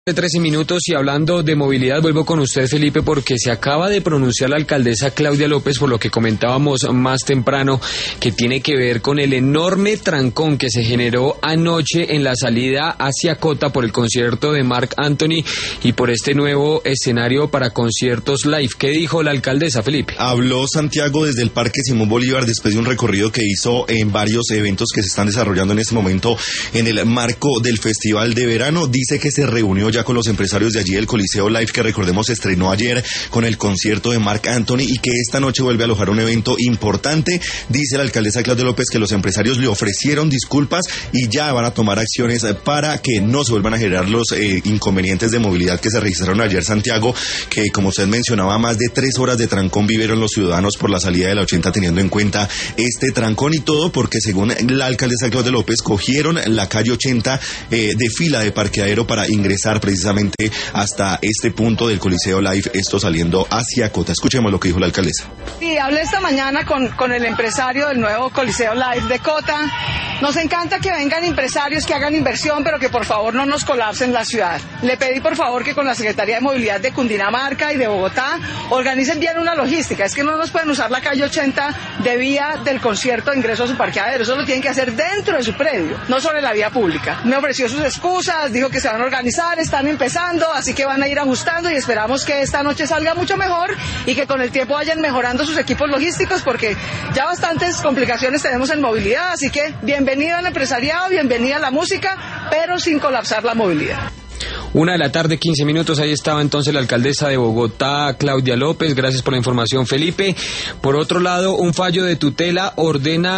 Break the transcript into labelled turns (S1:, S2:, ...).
S1: De 13 minutos y hablando de movilidad, vuelvo con usted, Felipe, porque se acaba de pronunciar la alcaldesa Claudia López por lo que comentábamos más temprano, que tiene que ver con el enorme trancón que se generó anoche en la salida hacia Cota por el concierto de Marc Anthony y por este nuevo escenario para conciertos live. ¿Qué dijo la alcaldesa, Felipe?
S2: Habló Santiago desde el Parque Simón Bolívar después de un recorrido que hizo en varios eventos que se están desarrollando en este momento en el marco del Festival de Verano. Dice que se reunió ya con los empresarios de allí del Coliseo Live, que recordemos se estrenó ayer con el concierto de Marc Anthony y que esta noche vuelve a alojar un evento importante. Dice la alcaldesa Claudia López que los empresarios le ofrecieron disculpas y ya van a tomar acciones para que no se vuelvan a generar los inconvenientes de movilidad que se registraron ayer, Santiago, que como usted mencionaba, más de 3 horas de trancón vivieron los ciudadanos por la salida de la 80, teniendo en cuenta este trancón y todo porque según la alcaldesa Claudia López cogieron la calle 80 de fila de parqueadero para ingresar precisamente hasta este punto del Coliseo Live, esto saliendo hacia Cota. Escuchemos lo que dijo la alcaldesa.
S3: Sí, hablé esta mañana con el empresario del nuevo Coliseo Live de Cota. Nos encanta que vengan empresarios que hagan inversión, pero que por favor no nos colapsen la ciudad. Le pedí por favor que con la Secretaría de Movilidad de Cundinamarca y de Bogotá organicen bien una logística. Es que no nos pueden usar la calle 80 de vía del concierto de ingreso a su parqueadero. Eso lo tienen que hacer dentro de su predio, no sobre la vía pública. Me ofreció sus excusas, dijo que se van a organizar, están empezando, así que van a ir ajustando y esperamos que esta noche salga mucho mejor y que con el tiempo vayan mejorando sus equipos logísticos porque ya bastantes complicaciones tenemos en movilidad, así que bienvenida al empresariado, bienvenida a la música, pero sin colapsar la movilidad.
S1: 1:15 p.m, ahí estaba entonces la alcaldesa de Bogotá, Claudia López. Gracias por la información, Felipe. Por otro lado, un fallo de tutela ordena